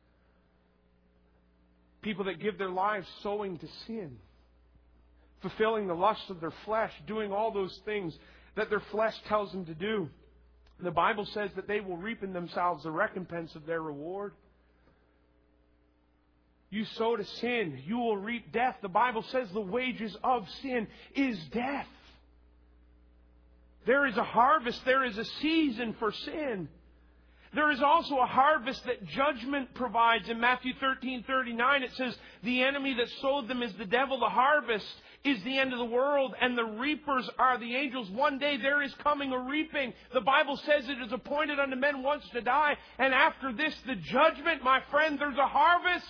Speaker 7: People that give their lives sowing to sin, fulfilling the lusts of their flesh, doing all those things that their flesh tells them to do. The Bible says that they will reap in themselves the recompense of their reward. You sow to sin, you will reap death. The Bible says the wages of sin is death. There is a harvest, there is a season for sin. There is also a harvest that judgment provides. In Matthew thirteen thirty-nine, it says, the enemy that sowed them is the devil. The harvest is the end of the world, and the reapers are the angels. One day there is coming a reaping. The Bible says it is appointed unto men once to die, and after this the judgment. My friend, there's a harvest.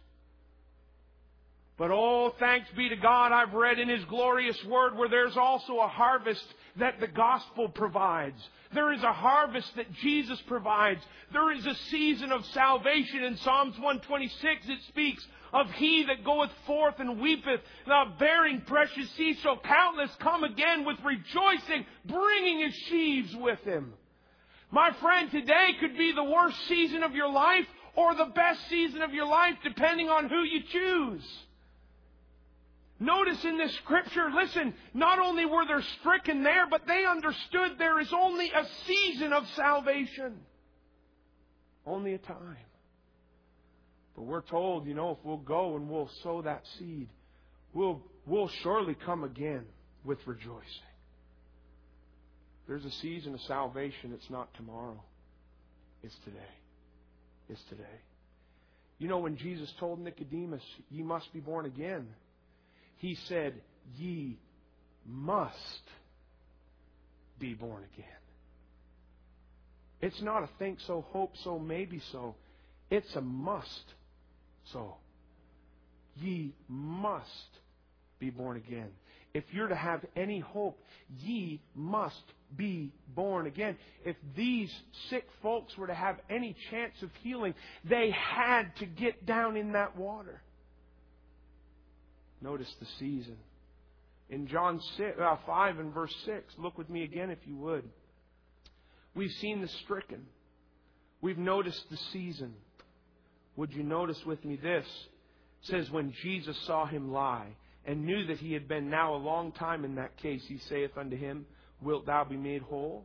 Speaker 7: But oh, thanks be to God, I've read in His glorious Word where there's also a harvest that the gospel provides. There is a harvest that Jesus provides. There is a season of salvation. In Psalms one twenty-six it speaks of He that goeth forth and weepeth, now bearing precious seed, shall countless come again with rejoicing, bringing His sheaves with Him. My friend, today could be the worst season of your life or the best season of your life, depending on who you choose. Notice in this scripture, listen, not only were they stricken there, but they understood there is only a season of salvation. Only a time. But we're told, you know, if we'll go and we'll sow that seed, we'll, we'll surely come again with rejoicing. There's a season of salvation. It's not tomorrow. It's today. It's today. You know, when Jesus told Nicodemus, ye must be born again, He said, ye must be born again. It's not a think so, hope so, maybe so. It's a must so. Ye must be born again. If you're to have any hope, ye must be born again. If these sick folks were to have any chance of healing, they had to get down in that water. Notice the season. In John five and verse six, look with me again if you would. We've seen the stricken. We've noticed the season. Would you notice with me this? It says, when Jesus saw him lie, and knew that he had been now a long time in that case, he saith unto him, wilt thou be made whole?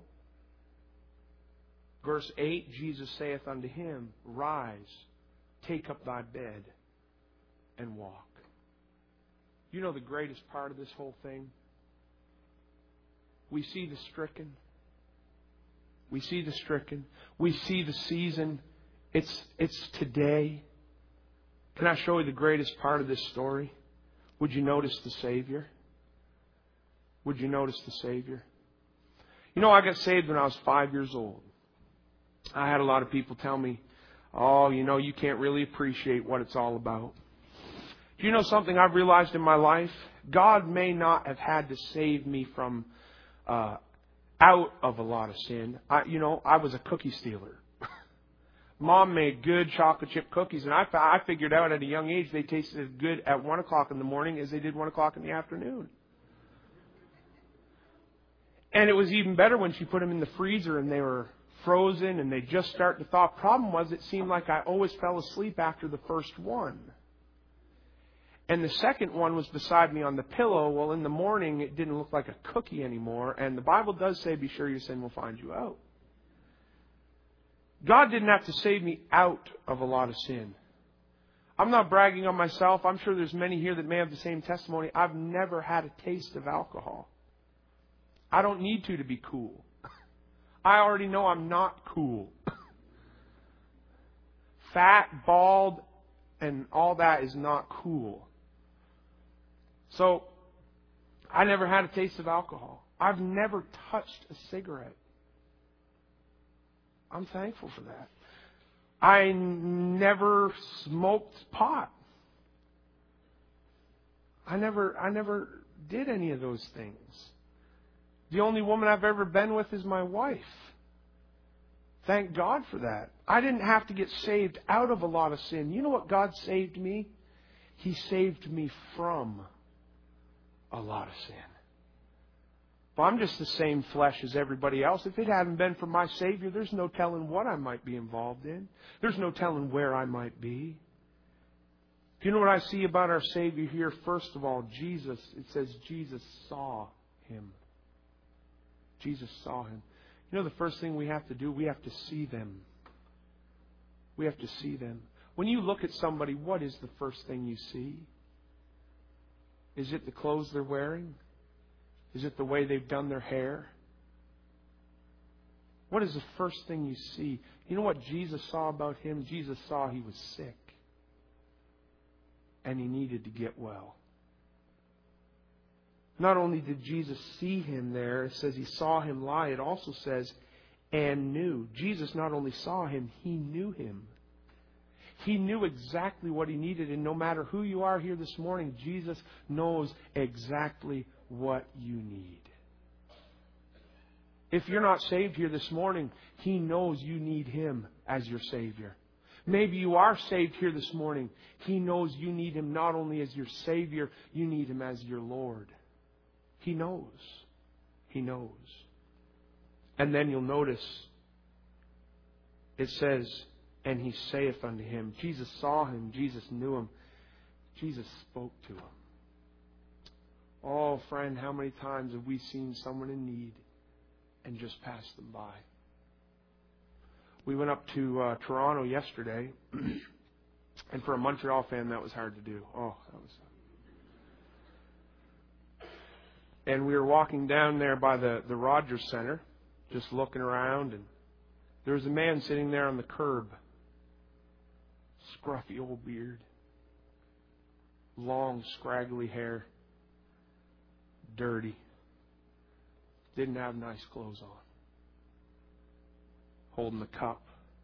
Speaker 7: Verse eight, Jesus saith unto him, rise, take up thy bed, and walk. You know the greatest part of this whole thing? We see the stricken. We see the stricken. We see the season. It's, it's today. Can I show you the greatest part of this story? Would you notice the Savior? Would you notice the Savior? You know, I got saved when I was five years old. I had a lot of people tell me, oh, you know, you can't really appreciate what it's all about. Do you know something I've realized in my life? God may not have had to save me from uh, out of a lot of sin. I, you know, I was a cookie stealer. Mom made good chocolate chip cookies, and I, I figured out at a young age they tasted as good at one o'clock in the morning as they did one o'clock in the afternoon. And it was even better when she put them in the freezer and they were frozen and they just start to thaw. Problem was, it seemed like I always fell asleep after the first one. And the second one was beside me on the pillow. Well, in the morning, it didn't look like a cookie anymore. And the Bible does say, be sure your sin will find you out. God didn't have to save me out of a lot of sin. I'm not bragging on myself. I'm sure there's many here that may have the same testimony. I've never had a taste of alcohol. I don't need to to be cool. I already know I'm not cool. Fat, bald, and all that is not cool. So, I never had a taste of alcohol. I've never touched a cigarette. I'm thankful for that. I never smoked pot. I never, I never did any of those things. The only woman I've ever been with is my wife. Thank God for that. I didn't have to get saved out of a lot of sin. You know what God saved me? He saved me from a lot of sin. Well, I'm just the same flesh as everybody else. If it hadn't been for my Savior, there's no telling what I might be involved in. There's no telling where I might be. Do you know what I see about our Savior here? First of all, Jesus. It says Jesus saw Him. Jesus saw Him. You know the first thing we have to do? We have to see them. We have to see them. When you look at somebody, what is the first thing you see? Is it the clothes they're wearing? Is it the way they've done their hair? What is the first thing you see? You know what Jesus saw about Him? Jesus saw He was sick. And He needed to get well. Not only did Jesus see Him there, it says He saw Him lie. It also says, and knew. Jesus not only saw Him, He knew Him. He knew exactly what He needed. And no matter who you are here this morning, Jesus knows exactly what you need. If you're not saved here this morning, He knows you need Him as your Savior. Maybe you are saved here this morning. He knows you need Him not only as your Savior, you need Him as your Lord. He knows. He knows. And then you'll notice it says, and He saith unto him. Jesus saw him. Jesus knew him. Jesus spoke to him. Oh, friend, how many times have we seen someone in need and just passed them by? We went up to uh, Toronto yesterday, and for a Montreal fan, that was hard to do. Oh, that was. And we were walking down there by the, the Rogers Center, just looking around, and there was a man sitting there on the curb. Scruffy old beard. Long, scraggly hair. Dirty. Didn't have nice clothes on. Holding the cup.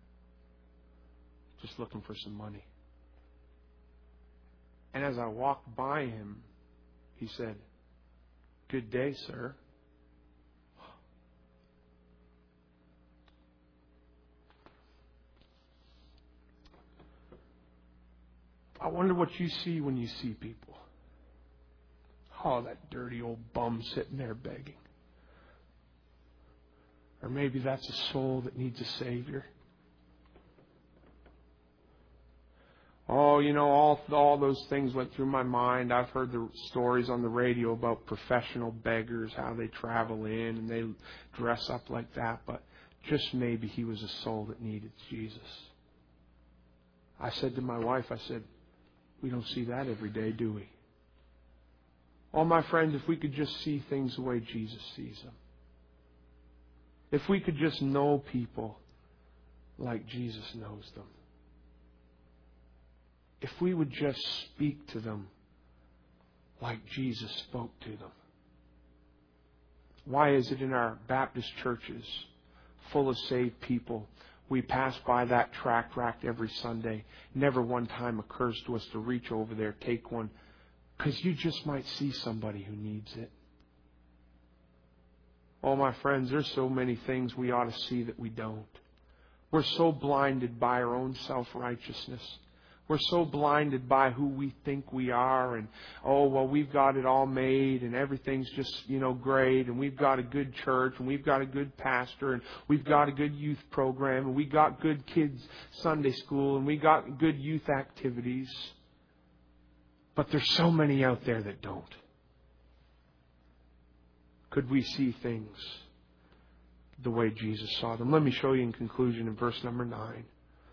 Speaker 7: Just looking for some money. And as I walked by him, he said, "Good day, sir." I wonder what you see when you see people. Oh, that dirty old bum sitting there begging. Or maybe that's a soul that needs a Savior. Oh, you know, all all those things went through my mind. I've heard the stories on the radio about professional beggars, how they travel in and they dress up like that. But just maybe he was a soul that needed Jesus. I said to my wife, I said, we don't see that every day, do we? Oh, my friends, if we could just see things the way Jesus sees them. If we could just know people like Jesus knows them. If we would just speak to them like Jesus spoke to them. Why is it in our Baptist churches full of saved people, we pass by that tract rack every Sunday? Never one time occurs to us to reach over there, take one, because you just might see somebody who needs it. Oh, my friends, there's so many things we ought to see that we don't. We're so blinded by our own self-righteousness. We're so blinded by who we think we are, and, oh, well, we've got it all made, and everything's just, you know, great, and we've got a good church, and we've got a good pastor, and we've got a good youth program, and we've got good kids' Sunday school, and we've got good youth activities. But there's so many out there that don't. Could we see things the way Jesus saw them? Let me show you in conclusion in verse number nine.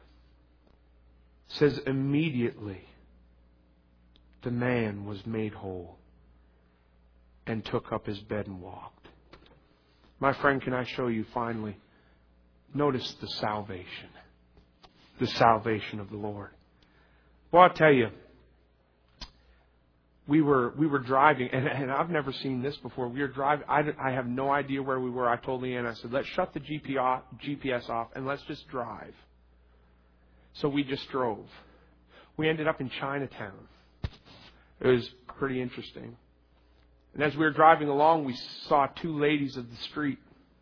Speaker 7: It says, immediately the man was made whole and took up his bed and walked. My friend, can I show you finally? Notice the salvation. The salvation of the Lord. Well, I'll tell you, we were we were driving, and, and I've never seen this before. We were driving. I, I have no idea where we were. I told Leanne, I said, let's shut the G P S off and let's just drive. So we just drove. We ended up in Chinatown. It was pretty interesting. And as we were driving along, we saw two ladies of the street.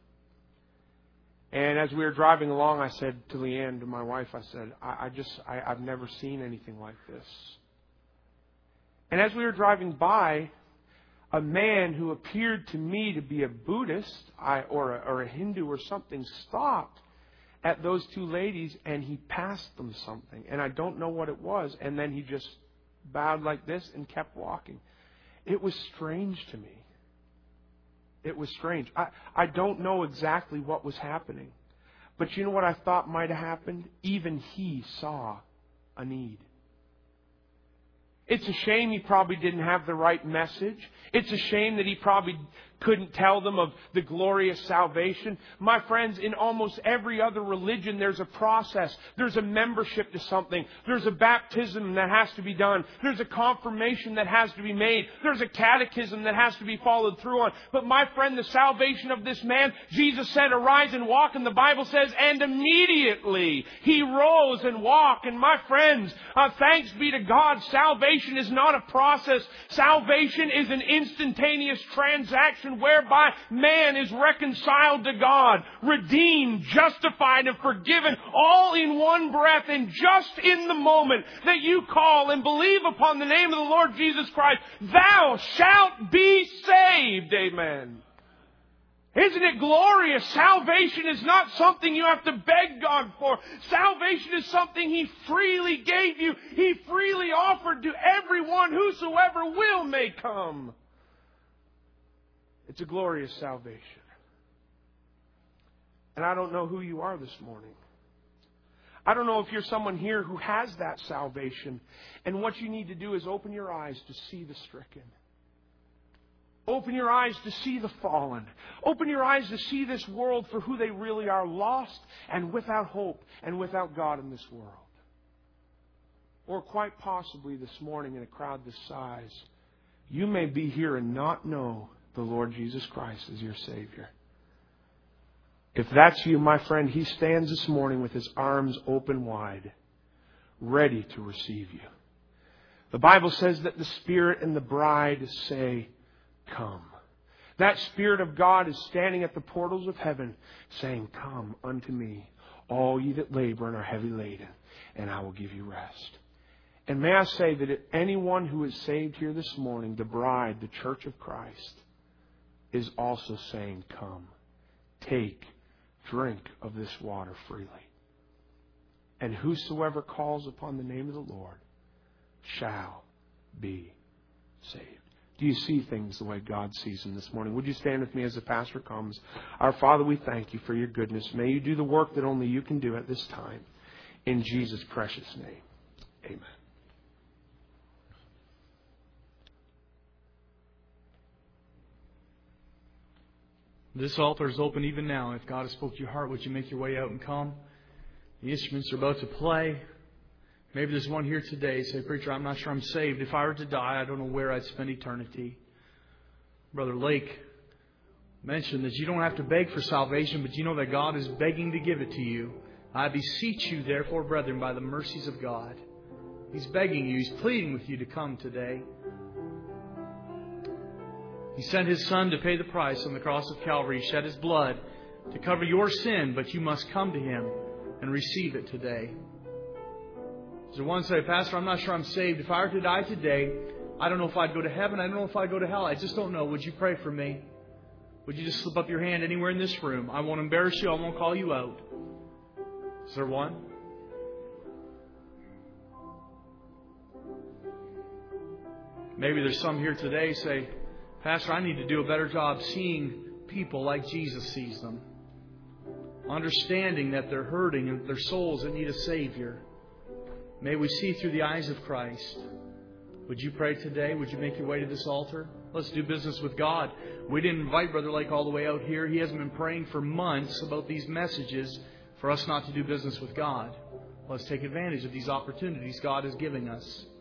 Speaker 7: And as we were driving along, I said to Leanne, to my wife, I said, I, I just, I, I've never seen anything like this. And as we were driving by, a man who appeared to me to be a Buddhist I, or, a, or a Hindu or something stopped at those two ladies, and he passed them something. And I don't know what it was. And then he just bowed like this and kept walking. It was strange to me. It was strange. I, I don't know exactly what was happening. But you know what I thought might have happened? Even he saw a need. It's a shame he probably didn't have the right message. It's a shame that he probably couldn't tell them of the glorious salvation. My friends, in almost every other religion, there's a process. There's a membership to something. There's a baptism that has to be done. There's a confirmation that has to be made. There's a catechism that has to be followed through on. But my friend, the salvation of this man, Jesus said, arise and walk. And the Bible says, and immediately he rose and walked. And my friends, uh, thanks be to God, salvation is not a process. Salvation is an instantaneous transaction whereby man is reconciled to God, redeemed, justified, and forgiven, all in one breath, and just in the moment that you call and believe upon the name of the Lord Jesus Christ, thou shalt be saved. Amen. Isn't it glorious? Salvation is not something you have to beg God for. Salvation is something He freely gave you. He freely offered to everyone, whosoever will may come. It's a glorious salvation. And I don't know who you are this morning. I don't know if you're someone here who has that salvation. And what you need to do is open your eyes to see the stricken. Open your eyes to see the fallen. Open your eyes to see this world for who they really are, lost and without hope and without God in this world. Or quite possibly this morning in a crowd this size, you may be here and not know the Lord Jesus Christ as your Savior. If that's you, my friend, He stands this morning with His arms open wide, ready to receive you. The Bible says that the Spirit and the bride say, come. That Spirit of God is standing at the portals of heaven saying, come unto me, all ye that labor and are heavy laden, and I will give you rest. And may I say that anyone who is saved here this morning, the bride, the church of Christ, is also saying, come, take, drink of this water freely. And whosoever calls upon the name of the Lord shall be saved. Do you see things the way God sees them this morning? Would you stand with me as the pastor comes? Our Father, we thank you for your goodness. May you do the work that only you can do at this time. In Jesus' precious name, amen.
Speaker 3: This altar is open even now. If God has spoke to your heart, would you make your way out and come? The instruments are about to play. Maybe there's one here today. Say, preacher, I'm not sure I'm saved. If I were to die, I don't know where I'd spend eternity. Brother Lake mentioned that you don't have to beg for salvation, but you know that God is begging to give it to you. I beseech you, therefore, brethren, by the mercies of God. He's begging you. He's pleading with you to come today. He sent His Son to pay the price on the cross of Calvary. He shed His blood to cover your sin, but you must come to Him and receive it today. Is there one say, Pastor, I'm not sure I'm saved. If I were to die today, I don't know if I'd go to heaven. I don't know if I'd go to hell. I just don't know. Would you pray for me? Would you just slip up your hand anywhere in this room? I won't embarrass you. I won't call you out. Is there one? Maybe there's some here today say, Pastor, I need to do a better job seeing people like Jesus sees them. Understanding that they're hurting and their souls that need a Savior. May we see through the eyes of Christ. Would you pray today? Would you make your way to this altar? Let's do business with God. We didn't invite Brother Lake all the way out here. He hasn't been praying for months about these messages for us not to do business with God. Let's take advantage of these opportunities God is giving us.